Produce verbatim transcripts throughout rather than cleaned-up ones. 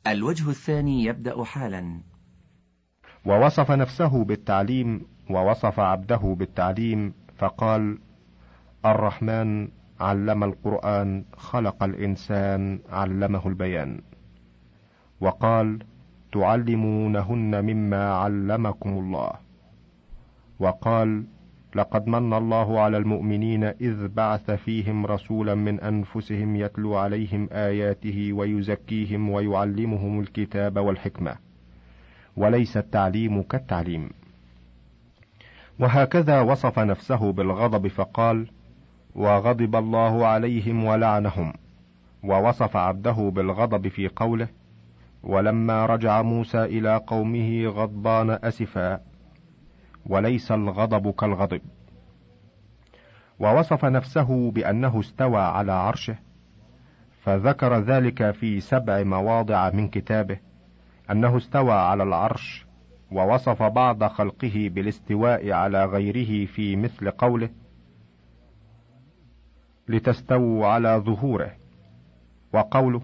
الوجه الثاني يبدأ حالا. ووصف نفسه بالتعليم ووصف عبده بالتعليم فقال: الرحمن علم القرآن خلق الإنسان علمه البيان. وقال: تعلمونهن مما علمكم الله. وقال: لقد من الله على المؤمنين إذ بعث فيهم رسولا من أنفسهم يتلو عليهم آياته ويزكيهم ويعلمهم الكتاب والحكمة، وليس التعليم كالتعليم. وهكذا وصف نفسه بالغضب فقال: وغضب الله عليهم ولعنهم. ووصف عبده بالغضب في قوله: ولما رجع موسى إلى قومه غضبان أسفا، وليس الغضب كالغضب. ووصف نفسه بأنه استوى على عرشه، فذكر ذلك في سبع مواضع من كتابه أنه استوى على العرش. ووصف بعض خلقه بالاستواء على غيره في مثل قوله: لتستووا على ظهوره. وقوله: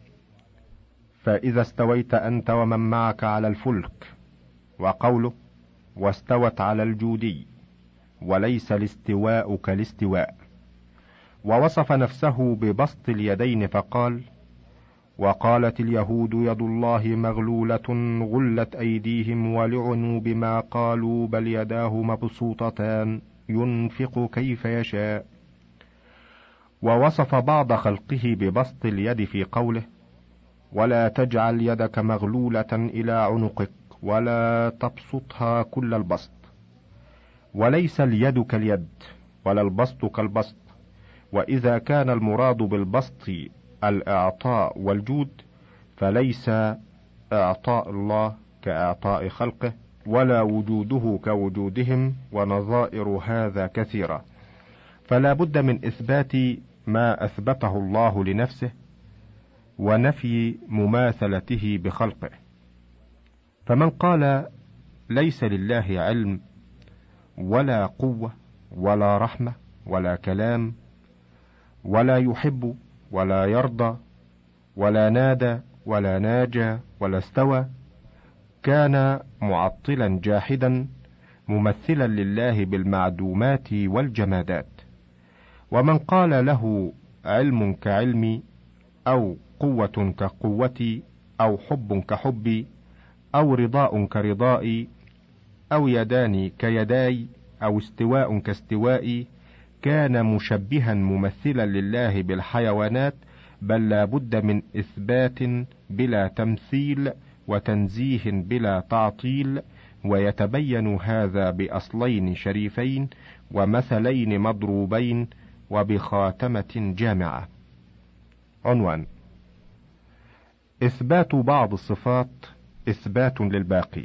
فإذا استويت أنت ومن معك على الفلك. وقوله: واستوت على الجودي، وليس الاستواء كالاستواء. ووصف نفسه ببسط اليدين فقال: وقالت اليهود يد الله مغلولة غلت أيديهم ولعنوا بما قالوا بل يداه مبسوطتان ينفق كيف يشاء. ووصف بعض خلقه ببسط اليد في قوله: ولا تجعل يدك مغلولة إلى عنقك ولا تبسطها كل البسط. وليس اليد كاليد ولا البسط كالبسط. وإذا كان المراد بالبسط الإعطاء والجود، فليس إعطاء الله كإعطاء خلقه، ولا وجوده كوجودهم، ونظائر هذا كثيرة. فلا بد من إثبات ما أثبته الله لنفسه ونفي مماثلته بخلقه. فمن قال ليس لله علم ولا قوة ولا رحمة ولا كلام ولا يحب ولا يرضى ولا نادى ولا ناجى ولا استوى، كان معطلا جاحدا ممثلا لله بالمعدومات والجمادات. ومن قال له علم كعلمي أو قوة كقوتي أو حب كحبي أو رضاء كرضائي أو يدان كيداي أو استواء كاستوائي، كان مشبها ممثلا لله بالحيوانات، بل لا بد من إثبات بلا تمثيل وتنزيه بلا تعطيل. ويتبين هذا بأصلين شريفين ومثلين مضروبين وبخاتمة جامعة. عنوان: إثبات بعض الصفات إثبات للباقي.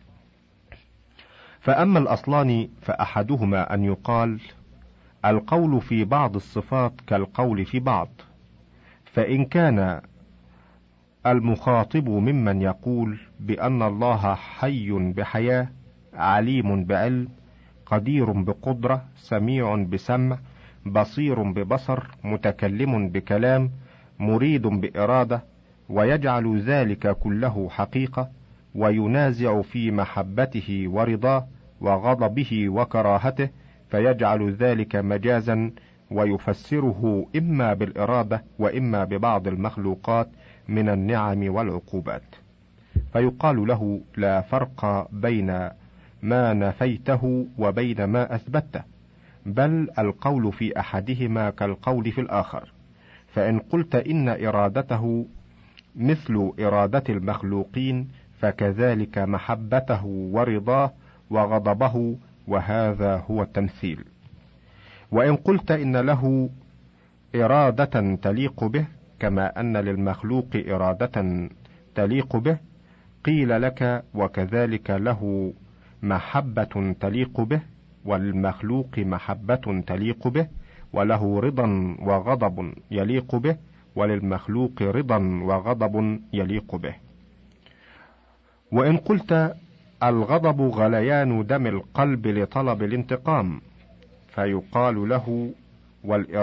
فأما الأصلان فأحدهما أن يقال: القول في بعض الصفات كالقول في بعض، فإن كان المخاطب ممن يقول بأن الله حي بحياة، عليم بعلم، قدير بقدرة، سميع بسمع، بصير ببصر، متكلم بكلام، مريد بإرادة، ويجعل ذلك كله حقيقة، وينازع في محبته ورضاه وغضبه وكراهته، فيجعل ذلك مجازا ويفسره إما بالإرادة وإما ببعض المخلوقات من النعم والعقوبات، فيقال له لا فرق بين ما نفيته وبين ما أثبته، بل القول في أحدهما كالقول في الآخر. فإن قلت إن إرادته مثل إرادة المخلوقين، فكذلك محبته ورضاه وغضبه، وهذا هو التمثيل. وإن قلت إن له إرادة تليق به كما أن للمخلوق إرادة تليق به، قيل لك وكذلك له محبة تليق به، والمخلوق محبة تليق به، وله رضا وغضب يليق به، وللمخلوق رضا وغضب يليق به. وإن قلت الغضب غليان دم القلب لطلب الانتقام، فيقال له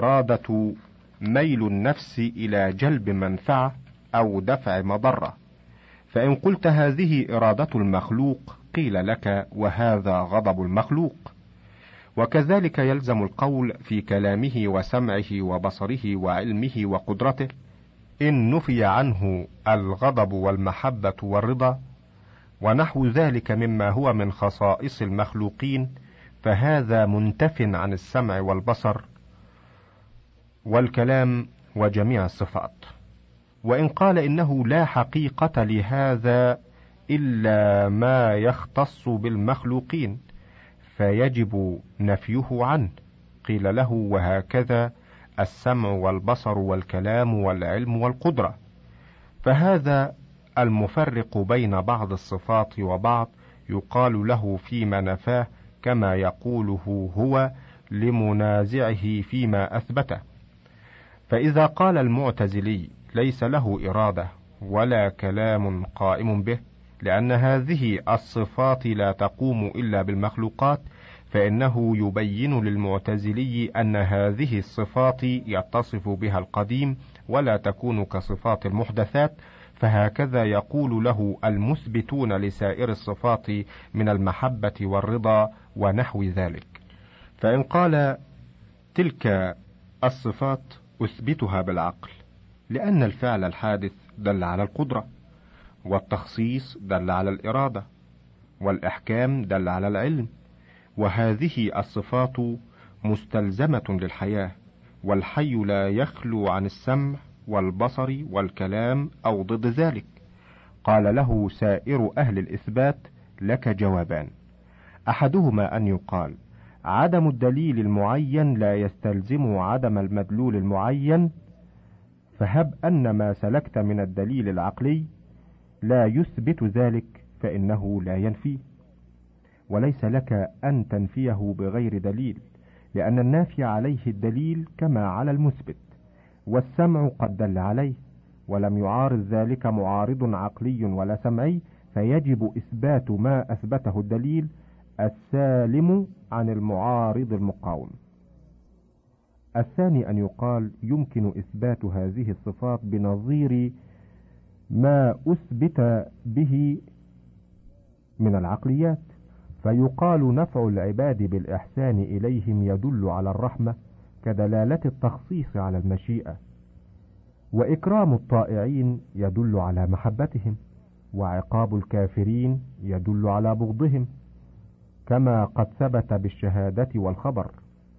والإرادة ميل النفس إلى جلب منفعة أو دفع مضرة، فإن قلت هذه إرادة المخلوق قيل لك وهذا غضب المخلوق. وكذلك يلزم القول في كلامه وسمعه وبصره وعلمه وقدرته إن نفي عنه الغضب والمحبة والرضا ونحو ذلك مما هو من خصائص المخلوقين، فهذا منتف عن السمع والبصر والكلام وجميع الصفات. وإن قال إنه لا حقيقة لهذا إلا ما يختص بالمخلوقين فيجب نفيه عنه، قيل له وهكذا السمع والبصر والكلام والعلم والقدرة. فهذا المفرق بين بعض الصفات وبعض يقال له فيما نفاه كما يقوله هو لمنازعه فيما أثبته. فإذا قال المعتزلي ليس له إرادة ولا كلام قائم به لأن هذه الصفات لا تقوم إلا بالمخلوقات، فإنه يبين للمعتزلي أن هذه الصفات يتصف بها القديم ولا تكون كصفات المحدثات، فهكذا يقول له المثبتون لسائر الصفات من المحبة والرضا ونحو ذلك. فإن قال تلك الصفات أثبتها بالعقل لأن الفعل الحادث دل على القدرة، والتخصيص دل على الإرادة، والإحكام دل على العلم، وهذه الصفات مستلزمة للحياة، والحي لا يخلو عن السمع والبصر والكلام أو ضد ذلك. قال له سائر أهل الإثبات لك جوابان: أحدهما أن يقال عدم الدليل المعين لا يستلزم عدم المدلول المعين، فهب أن ما سلكت من الدليل العقلي لا يثبت ذلك فإنه لا ينفيه، وليس لك أن تنفيه بغير دليل، لأن النافي عليه الدليل كما على المثبت، والسمع قد دل عليه ولم يعارض ذلك معارض عقلي ولا سمعي، فيجب إثبات ما أثبته الدليل السالم عن المعارض المقاوم. الثاني أن يقال يمكن إثبات هذه الصفات بنظير ما أثبت به من العقليات، فيقال نفع العباد بالإحسان إليهم يدل على الرحمة كدلالة التخصيص على المشيئة، وإكرام الطائعين يدل على محبتهم، وعقاب الكافرين يدل على بغضهم، كما قد ثبت بالشهادة والخبر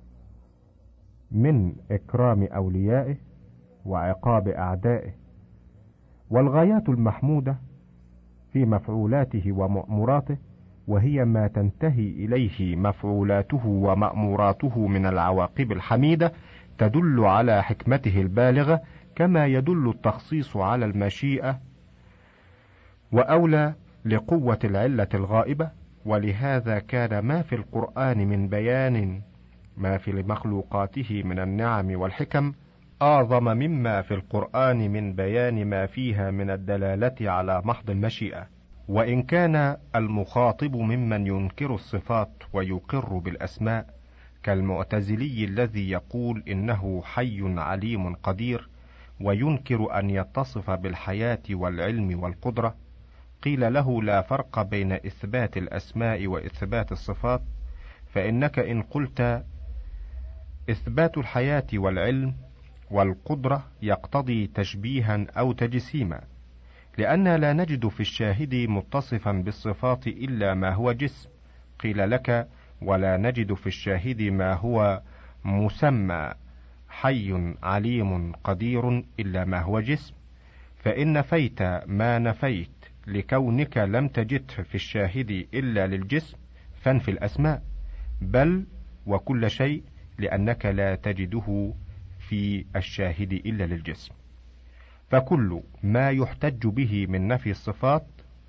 من إكرام أوليائه وعقاب أعدائه. والغايات المحمودة في مفعولاته ومأموراته، وهي ما تنتهي إليه مفعولاته ومأموراته من العواقب الحميدة، تدل على حكمته البالغة، كما يدل التخصيص على المشيئة، وأولى لقوة العلة الغائبة. ولهذا كان ما في القرآن من بيان ما في مخلوقاته من النعم والحكم أعظم مما في القرآن من بيان ما فيها من الدلالة على محض المشيئة. وإن كان المخاطب ممن ينكر الصفات ويقر بالأسماء كالمعتزلي الذي يقول إنه حي عليم قدير وينكر أن يتصف بالحياة والعلم والقدرة، قيل له لا فرق بين إثبات الأسماء وإثبات الصفات، فإنك إن قلت إثبات الحياة والعلم والقدرة يقتضي تشبيها أو تجسيما، لأن لا نجد في الشاهد متصفا بالصفات إلا ما هو جسم، قيل لك ولا نجد في الشاهد ما هو مسمى حي عليم قدير إلا ما هو جسم، فإن نفيت ما نفيت لكونك لم تجده في الشاهد إلا للجسم فانفي الأسماء، بل وكل شيء، لأنك لا تجده في الشاهد إلا للجسم. فكل ما يحتج به من نفي الصفات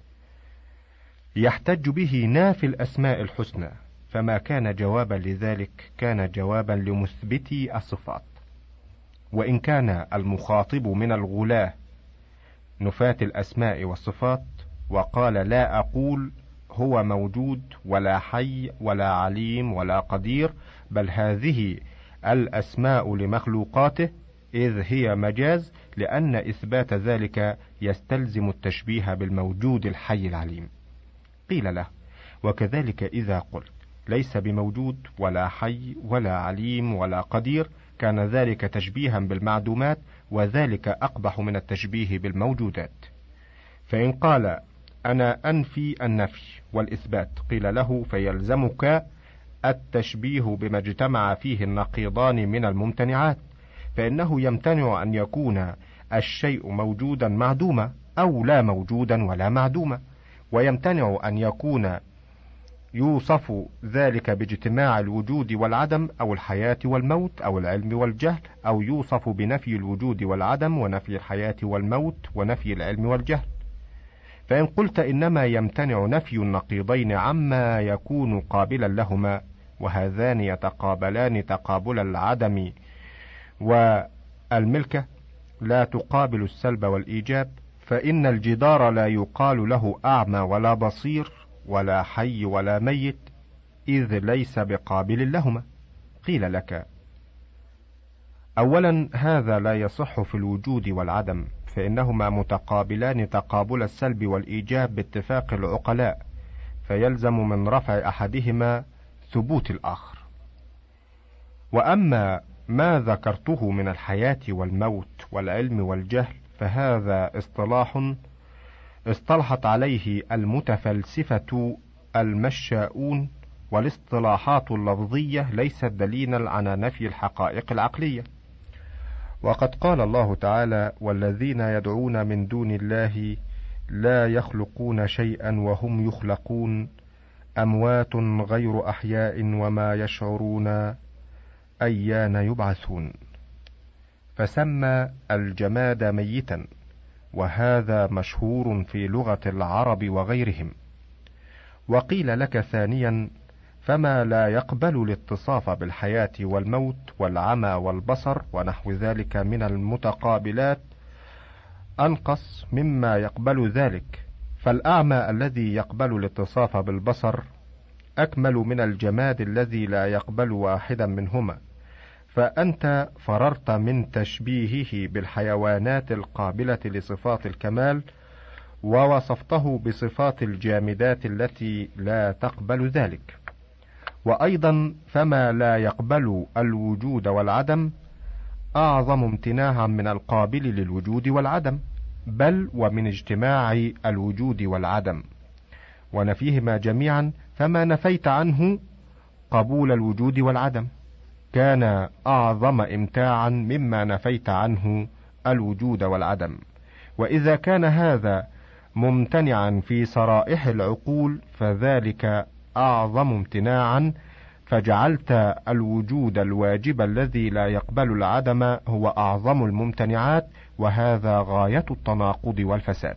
يحتج به نافي الأسماء الحسنى، فما كان جوابا لذلك كان جوابا لمثبتي الصفات. وإن كان المخاطب من الغلاة نفاة الأسماء والصفات وقال لا أقول هو موجود ولا حي ولا عليم ولا قدير، بل هذه الأسماء لمخلوقاته، إذ هي مجاز، لأن إثبات ذلك يستلزم التشبيه بالموجود الحي العليم. قيل له: وكذلك إذا قلت ليس بموجود ولا حي ولا عليم ولا قدير، كان ذلك تشبيها بالمعدومات، وذلك أقبح من التشبيه بالموجودات. فإن قال: أنا أنفي النفي والإثبات، قيل له: فيلزمك التشبيه بما اجتمع فيه النقيضان من الممتنعات، فإنه يمتنع أن يكون الشيء موجودا معدوما أو لا موجودا ولا معدوما، ويمتنع أن يكون يوصف ذلك باجتماع الوجود والعدم أو الحياة والموت أو العلم والجهل، أو يوصف بنفي الوجود والعدم ونفي الحياة والموت ونفي العلم والجهل. فإن قلت إنما يمتنع نفي النقيضين عما يكون قابلا لهما، وهذان يتقابلان تقابل العدم والملكة، لا تقابل السلب والإيجاب، فإن الجدار لا يقال له أعمى ولا بصير ولا حي ولا ميت، إذ ليس بقابل لهما. قيل لك: أولا هذا لا يصح في الوجود والعدم، فإنهما متقابلان تقابل السلب والإيجاب باتفاق العقلاء، فيلزم من رفع أحدهما ثبوت الآخر. وأما ما ذكرته من الحياة والموت والعلم والجهل، فهذا اصطلاح اصطلحت عليه المتفلسفة المشاؤون، والاصطلاحات اللفظية ليست دليلا على نفي الحقائق العقلية. وقد قال الله تعالى: والذين يدعون من دون الله لا يخلقون شيئا وهم يخلقون، أموات غير أحياء وما يشعرون أيان يبعثون. فسمى الجماد ميتا، وهذا مشهور في لغة العرب وغيرهم. وقيل لك ثانيا: فما لا يقبل الاتصاف بالحياة والموت والعمى والبصر ونحو ذلك من المتقابلات أنقص مما يقبل ذلك، فالأعمى الذي يقبل الاتصاف بالبصر أكمل من الجماد الذي لا يقبل واحدا منهما، فأنت فررت من تشبيهه بالحيوانات القابلة لصفات الكمال، ووصفته بصفات الجامدات التي لا تقبل ذلك. وأيضا فما لا يقبل الوجود والعدم أعظم امتناعا من القابل للوجود والعدم، بل ومن اجتماع الوجود والعدم ونفيهما جميعا، فما نفيت عنه قبول الوجود والعدم كان أعظم امتاعا مما نفيت عنه الوجود والعدم. وإذا كان هذا ممتنعا في صرائح العقول، فذلك أعظم امتناعا، فجعلت الوجود الواجب الذي لا يقبل العدم هو أعظم الممتنعات، وهذا غاية التناقض والفساد.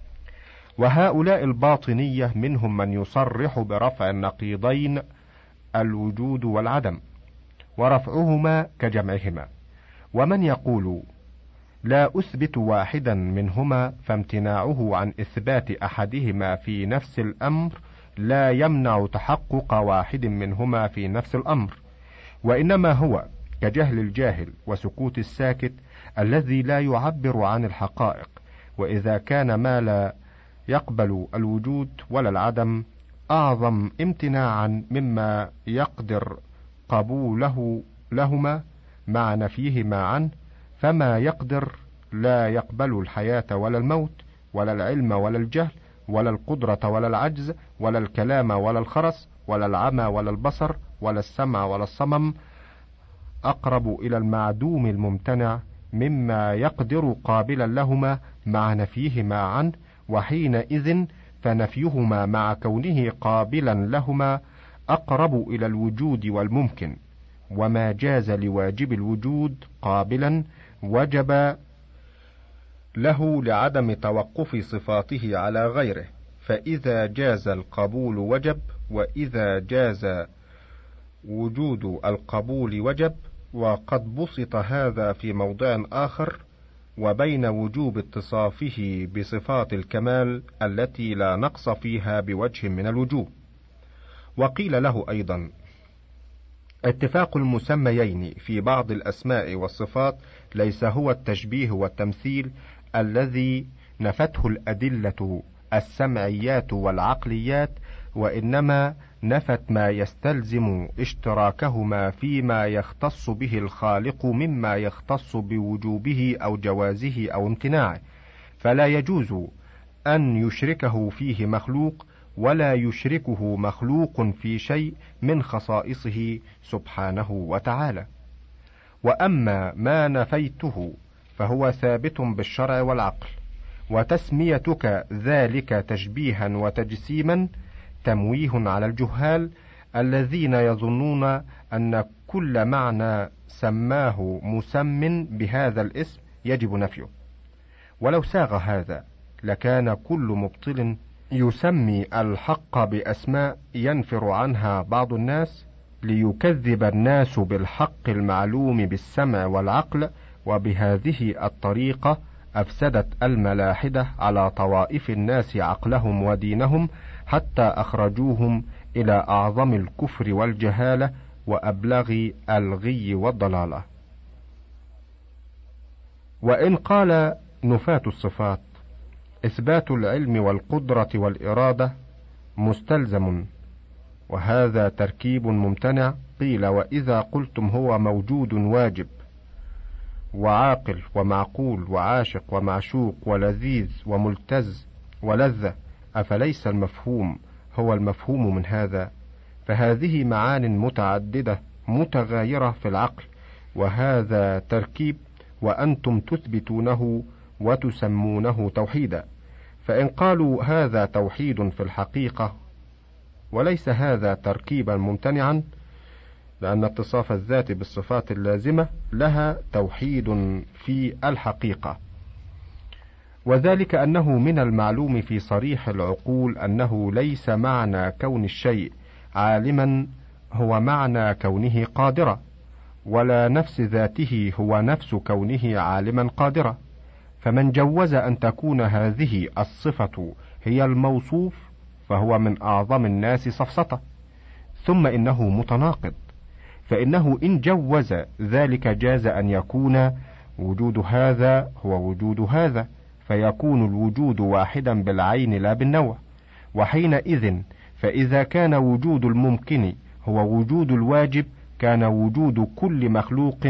وهؤلاء الباطنية منهم من يصرح برفع النقيضين الوجود والعدم ورفعهما كجمعهما، ومن يقول لا أثبت واحدا منهما، فامتناعه عن إثبات أحدهما في نفس الأمر لا يمنع تحقق واحد منهما في نفس الأمر، وإنما هو كجهل الجاهل وسكوت الساكت الذي لا يعبر عن الحقائق. وإذا كان ما لا يقبل الوجود ولا العدم أعظم امتناعا مما يقدر قبوله لهما مع نفيهما عنه، فما يقدر لا يقبل الحياة ولا الموت ولا العلم ولا الجهل ولا القدرة ولا العجز ولا الكلام ولا الخرس ولا العمى ولا البصر ولا السمع ولا الصمم، أقرب إلى المعدوم الممتنع مما يقدر قابلا لهما مع نفيهما عنه، وحينئذ فنفيهما مع كونه قابلا لهما أقرب إلى الوجود والممكن، وما جاز لواجب الوجود قابلا وجب له لعدم توقف صفاته على غيره، فإذا جاز القبول وجب، وإذا جاز وجود القبول وجب. وقد بسط هذا في موضع آخر: وبين وجوب اتصافه بصفات الكمال التي لا نقص فيها بوجه من الوجوه. وقيل له أيضا: اتفاق المسميين في بعض الأسماء والصفات ليس هو التشبيه والتمثيل الذي نفته الأدلة السمعيات والعقليات، وإنما نفت ما يستلزم اشتراكهما فيما يختص به الخالق مما يختص بوجوبه أو جوازه أو امتناعه، فلا يجوز أن يشركه فيه مخلوق ولا يشركه مخلوق في شيء من خصائصه سبحانه وتعالى. وأما ما نفيته فهو ثابت بالشرع والعقل، وتسميتك ذلك تشبيها وتجسيما تمويه على الجهال الذين يظنون أن كل معنى سماه مسم بهذا الاسم يجب نفيه، ولو ساغ هذا لكان كل مبطل يسمي الحق بأسماء ينفر عنها بعض الناس ليكذب الناس بالحق المعلوم بالسمع والعقل، وبهذه الطريقة أفسدت الملاحدة على طوائف الناس عقلهم ودينهم حتى أخرجوهم إلى أعظم الكفر والجهالة وأبلغ الغي والضلالة. وإن قال نفاة الصفات إثبات العلم والقدرة والإرادة مستلزم، وهذا تركيب ممتنع، قيل وإذا قلتم هو موجود واجب وعاقل ومعقول وعاشق ومعشوق ولذيذ وملتز ولذة، أفليس المفهوم هو المفهوم من هذا؟ فهذه معان متعددة متغايرة في العقل، وهذا تركيب وأنتم تثبتونه وتسمونه توحيدا. فإن قالوا هذا توحيد في الحقيقة وليس هذا تركيبا ممتنعا، لأن اتصاف الذات بالصفات اللازمة لها توحيد في الحقيقة، وذلك أنه من المعلوم في صريح العقول أنه ليس معنى كون الشيء عالما هو معنى كونه قادرا، ولا نفس ذاته هو نفس كونه عالما قادرا، فمن جوز أن تكون هذه الصفة هي الموصوف فهو من أعظم الناس سفسطة. ثم إنه متناقض، فإنه إن جوز ذلك جاز أن يكون وجود هذا هو وجود هذا، فيكون الوجود واحدا بالعين لا بالنوع، وحينئذ فإذا كان وجود الممكن هو وجود الواجب كان وجود كل مخلوق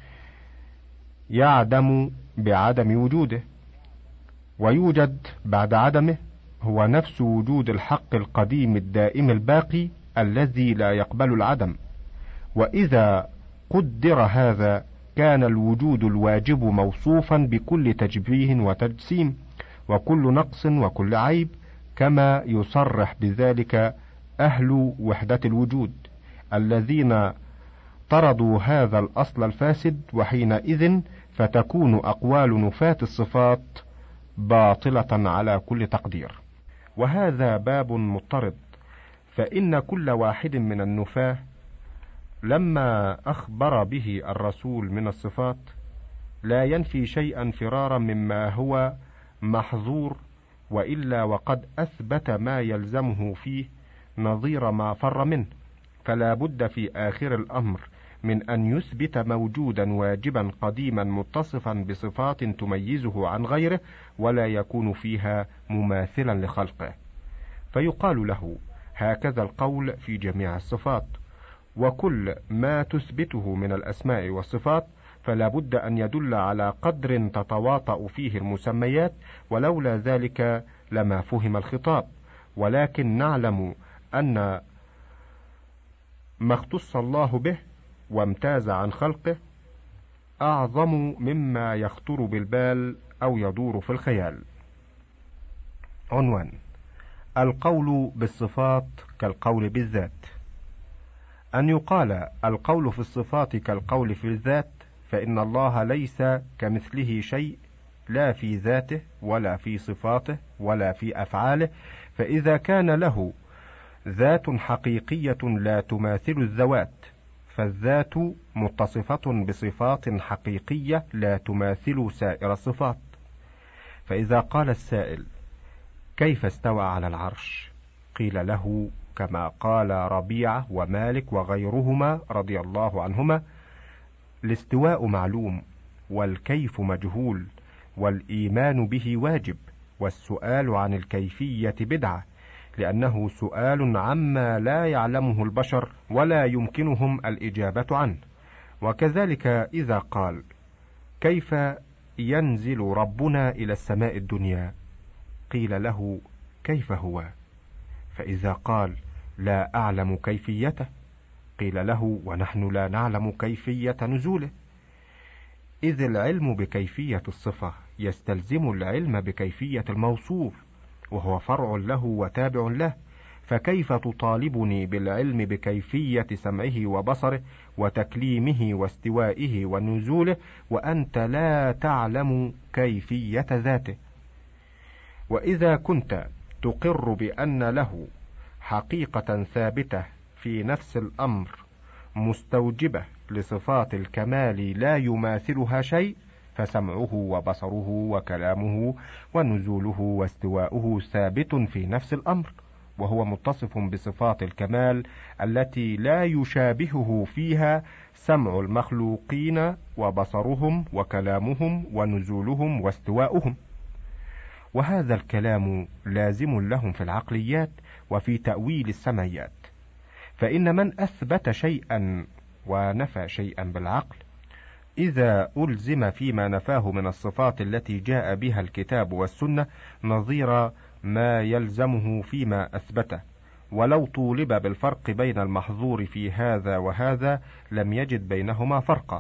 يعدم بعدم وجوده، ويوجد بعد عدمه هو نفس وجود الحق القديم الدائم الباقي الذي لا يقبل العدم. وإذا قدر هذا كان الوجود الواجب موصوفا بكل تشبيه وتجسيم وكل نقص وكل عيب، كما يصرح بذلك أهل وحدة الوجود الذين طردوا هذا الأصل الفاسد، وحينئذ فتكون أقوال نفاة الصفات باطلة على كل تقدير. وهذا باب مضطرد، فإن كل واحد من النفاة لما أخبر به الرسول من الصفات لا ينفي شيئا فرارا مما هو محظور، وإلا وقد أثبت ما يلزمه فيه نظير ما فر منه، فلا بد في آخر الأمر من أن يثبت موجودا واجبا قديما متصفا بصفات تميزه عن غيره ولا يكون فيها مماثلا لخلقه، فيقال له هكذا القول في جميع الصفات. وكل ما تثبته من الأسماء والصفات فلا بد أن يدل على قدر تتواطأ فيه المسميات، ولولا ذلك لما فهم الخطاب. ولكن نعلم أن ما اختص الله به وامتاز عن خلقه أعظم مما يخطر بالبال أو يدور في الخيال. عنوان: القول بالصفات كالقول بالذات. أن يقال القول في الصفات كالقول في الذات، فإن الله ليس كمثله شيء، لا في ذاته ولا في صفاته ولا في أفعاله، فإذا كان له ذات حقيقية لا تماثل الذوات، فالذات متصفة بصفات حقيقية لا تماثل سائر الصفات. فإذا قال السائل: كيف استوى على العرش؟ قيل له: كما قال ربيعة ومالك وغيرهما رضي الله عنهما: الاستواء معلوم، والكيف مجهول، والإيمان به واجب، والسؤال عن الكيفية بدعة، لأنه سؤال عما لا يعلمه البشر ولا يمكنهم الإجابة عنه. وكذلك إذا قال: كيف ينزل ربنا إلى السماء الدنيا؟ قيل له: كيف هو؟ فإذا قال: لا أعلم كيفيته، قيل له: ونحن لا نعلم كيفية نزوله، إذ العلم بكيفية الصفة يستلزم العلم بكيفية الموصوف، وهو فرع له وتابع له، فكيف تطالبني بالعلم بكيفية سمعه وبصره وتكليمه واستوائه ونزوله وأنت لا تعلم كيفية ذاته؟ وإذا كنت تقر بأن له حقيقة ثابتة في نفس الأمر مستوجبة لصفات الكمال لا يماثلها شيء، فسمعه وبصره وكلامه ونزوله واستواؤه ثابت في نفس الأمر، وهو متصف بصفات الكمال التي لا يشابهه فيها سمع المخلوقين وبصرهم وكلامهم ونزولهم واستواؤهم. وهذا الكلام لازم لهم في العقليات وفي تأويل السمعيات، فإن من أثبت شيئا ونفى شيئا بالعقل إذا ألزم فيما نفاه من الصفات التي جاء بها الكتاب والسنة نظير ما يلزمه فيما أثبته، ولو طولب بالفرق بين المحظور في هذا وهذا لم يجد بينهما فرقا.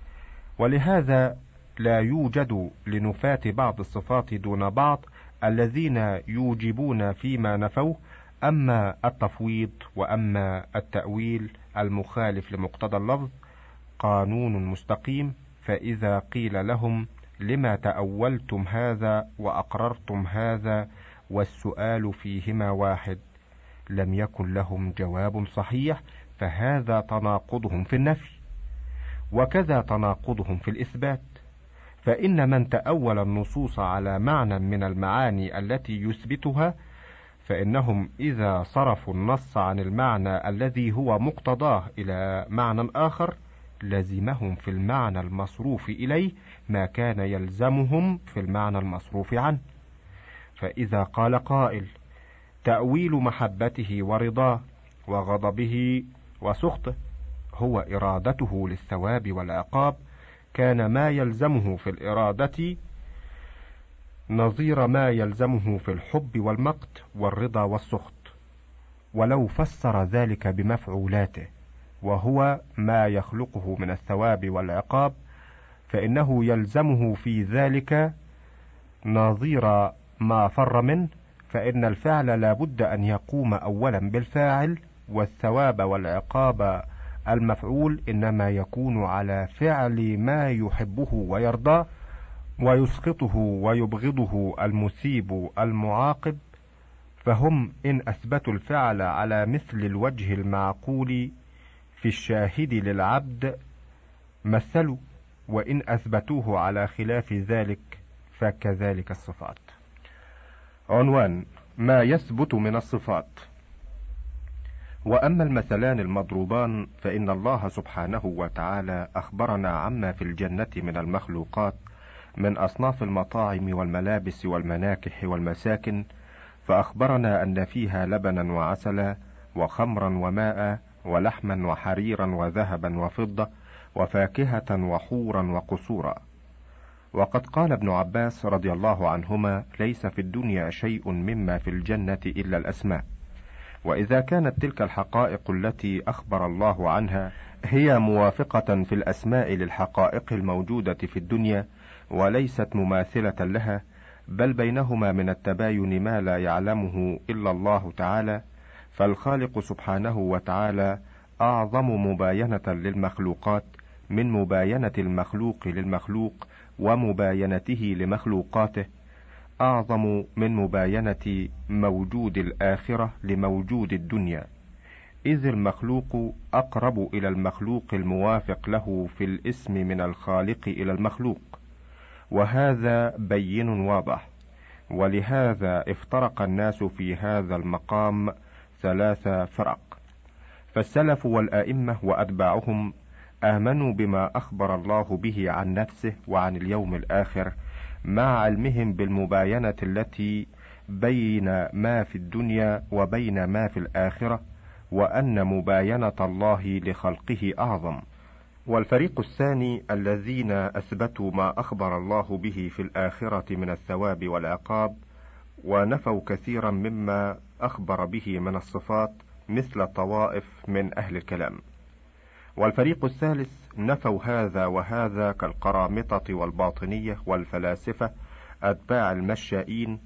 ولهذا لا يوجد لنفاة بعض الصفات دون بعض الذين يوجبون فيما نفوه، أما التفويض وأما التأويل المخالف لمقتضى اللفظ قانون مستقيم. فإذا قيل لهم: لما تأولتم هذا وأقررتم هذا والسؤال فيهما واحد، لم يكن لهم جواب صحيح، فهذا تناقضهم في النفي، وكذا تناقضهم في الإثبات. فإن من تأول النصوص على معنى من المعاني التي يثبتها، فإنهم إذا صرفوا النص عن المعنى الذي هو مقتضاه إلى معنى آخر لزمهم في المعنى المصروف إليه ما كان يلزمهم في المعنى المصروف عنه. فإذا قال قائل: تأويل محبته ورضاه وغضبه وسخطه هو إرادته للثواب والعقاب، كان ما يلزمه في الإرادة نظير ما يلزمه في الحب والمقت والرضا والسخط، ولو فسر ذلك بمفعولاته وهو ما يخلقه من الثواب والعقاب، فإنه يلزمه في ذلك نظير ما فر منه، فإن الفعل لا بد أن يقوم أولا بالفاعل، والثواب والعقاب المفعول إنما يكون على فعل ما يحبه ويرضاه ويسخطه ويبغضه المثيب المعاقب. فهم إن أثبتوا الفعل على مثل الوجه المعقول في الشاهد للعبد مثلوا، وإن أثبتوه على خلاف ذلك فكذلك الصفات. عنوان: ما يثبت من الصفات. وأما المثلان المضروبان فإن الله سبحانه وتعالى أخبرنا عما في الجنة من المخلوقات من أصناف المطاعم والملابس والمناكح والمساكن، فأخبرنا أن فيها لبنا وعسلا وخمرا وماء ولحما وحريرا وذهبا وفضة وفاكهة وحورا وقصورا. وقد قال ابن عباس رضي الله عنهما: ليس في الدنيا شيء مما في الجنة إلا الأسماء. وإذا كانت تلك الحقائق التي أخبر الله عنها هي موافقة في الأسماء للحقائق الموجودة في الدنيا وليست مماثلة لها، بل بينهما من التباين ما لا يعلمه إلا الله تعالى، فالخالق سبحانه وتعالى أعظم مباينة للمخلوقات من مباينة المخلوق للمخلوق ومباينته لمخلوقاته، أعظم من مباينة موجود الآخرة لموجود الدنيا، إذ المخلوق أقرب إلى المخلوق الموافق له في الاسم من الخالق إلى المخلوق، وهذا بين واضح. ولهذا افترق الناس في هذا المقام ثلاث فرق. فالسلف والآئمة وأتباعهم آمنوا بما أخبر الله به عن نفسه وعن اليوم الآخر، مع علمهم بالمباينة التي بين ما في الدنيا وبين ما في الآخرة، وأن مباينة الله لخلقه أعظم. والفريق الثاني الذين أثبتوا ما أخبر الله به في الآخرة من الثواب والعقاب، ونفوا كثيرا مما أخبر به من الصفات، مثل طوائف من أهل الكلام. والفريق الثالث نفوا هذا وهذا، كالقرامطة والباطنية والفلاسفة أتباع المشائين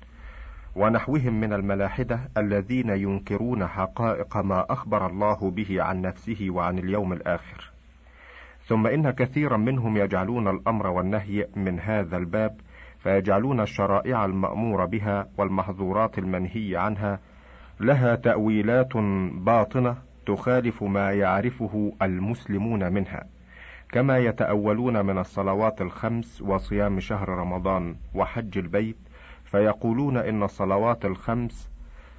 ونحوهم من الملاحدة، الذين ينكرون حقائق ما أخبر الله به عن نفسه وعن اليوم الآخر. ثم إن كثيرا منهم يجعلون الأمر والنهي من هذا الباب، فيجعلون الشرائع المأمور بها والمحظورات المنهي عنها لها تأويلات باطنة تخالف ما يعرفه المسلمون منها، كما يتأولون من الصلوات الخمس وصيام شهر رمضان وحج البيت، فيقولون إن الصلوات الخمس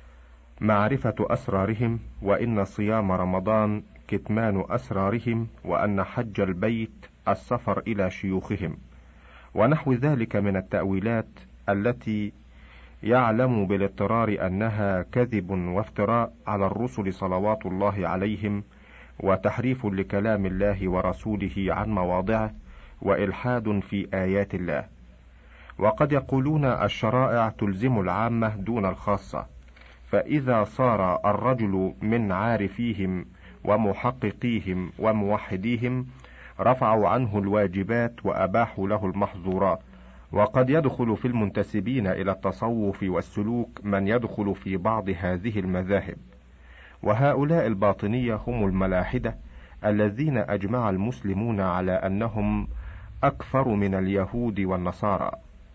معرفة أسرارهم، وإن صيام رمضان كتمان أسرارهم، وأن حج البيت السفر إلى شيوخهم، ونحو ذلك من التأويلات التي يعلم بالاضطرار أنها كذب وافتراء على الرسل صلوات الله عليهم، وتحريف لكلام الله ورسوله عن مواضعه، وإلحاد في آيات الله. وقد يقولون الشرائع تلزم العامة دون الخاصة، فإذا صار الرجل من عارفيهم ومحققيهم وموحديهم رفعوا عنه الواجبات وأباحوا له المحظورات. وقد يدخل في المنتسبين إلى التصوف والسلوك من يدخل في بعض هذه المذاهب، وهؤلاء الباطنية هم الملاحدة الذين أجمع المسلمون على أنهم أكثر من اليهود والنصارى.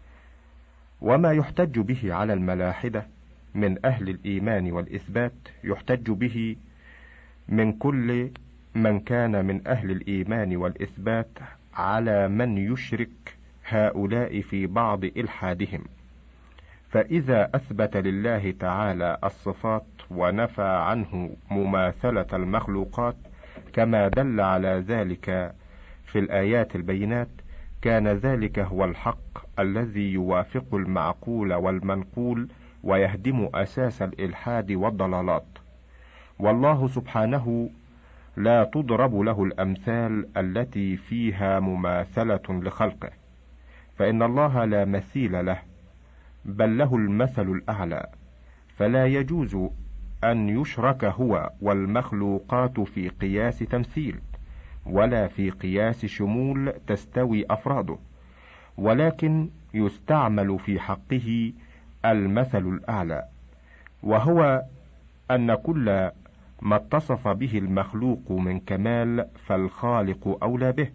وما يحتج به على الملاحدة من أهل الإيمان والإثبات يحتج به من كل من كان من أهل الإيمان والإثبات على من يشرك هؤلاء في بعض إلحادهم. فإذا أثبت لله تعالى الصفات ونفى عنه مماثلة المخلوقات كما دل على ذلك في الآيات البينات، كان ذلك هو الحق الذي يوافق المعقول والمنقول ويهدم أساس الإلحاد والضلالات. والله سبحانه لا تضرب له الأمثال التي فيها مماثلة لخلقه، فإن الله لا مثيل له، بل له المثل الأعلى، فلا يجوز أن يشرك هو والمخلوقات في قياس تمثيل، ولا في قياس شمول تستوي أفراده، ولكن يستعمل في حقه المثل الأعلى، وهو أن كل ما اتصف به المخلوق من كمال فالخالق أولى به،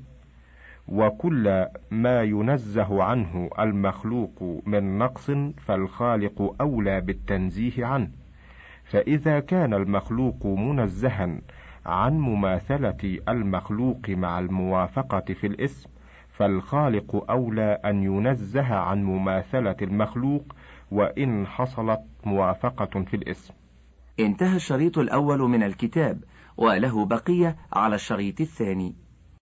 وكل ما ينزه عنه المخلوق من نقص فالخالق أولى بالتنزيه عنه. فإذا كان المخلوق منزها عن مماثلة المخلوق مع الموافقة في الاسم، فالخالق أولى أن ينزه عن مماثلة المخلوق وإن حصلت موافقة في الاسم. انتهى الشريط الأول من الكتاب، وله بقية على الشريط الثاني.